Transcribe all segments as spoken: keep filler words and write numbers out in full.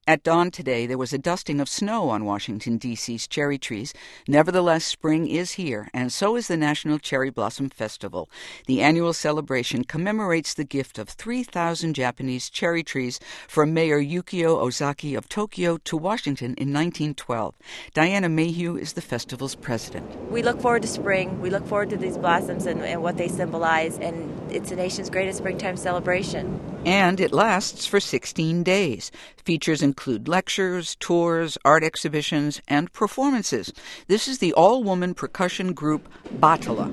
At dawn today, there was a dusting of snow on Washington, D C's cherry trees. Nevertheless, spring is here, and so is the National Cherry Blossom Festival. The annual celebration commemorates the gift of three thousand Japanese cherry trees from Mayor Yukio Ozaki of Tokyo to Washington in nineteen twelve. Diana Mayhew is the festival's president. We look forward to spring. We look forward to these blossoms and, and what they symbolize, and it's the nation's greatest springtime celebration. And it lasts for sixteen days. Features include lectures, tours, art exhibitions, and performances. This is the all-woman percussion group Batala.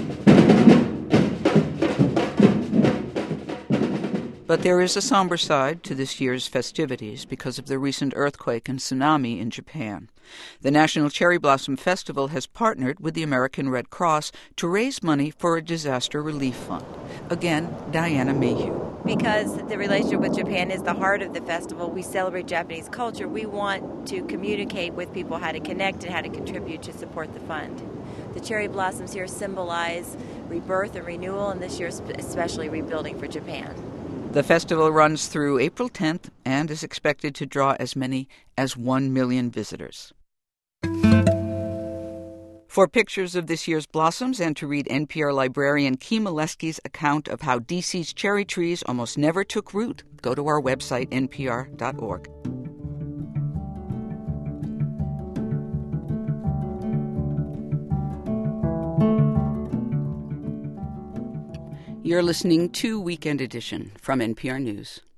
But there is a somber side to this year's festivities because of the recent earthquake and tsunami in Japan. The National Cherry Blossom Festival has partnered with the American Red Cross to raise money for a disaster relief fund. Again, Diana Mayhew. Because the relationship with Japan is the heart of the festival, we celebrate Japanese culture. We want to communicate with people how to connect and how to contribute to support the fund. The cherry blossoms here symbolize rebirth and renewal, and this year especially rebuilding for Japan. The festival runs through April tenth and is expected to draw as many as one million visitors. For pictures of this year's blossoms and to read N P R librarian Kima Leski's account of how D C's cherry trees almost never took root, go to our website, N P R dot org. You're listening to Weekend Edition from N P R News.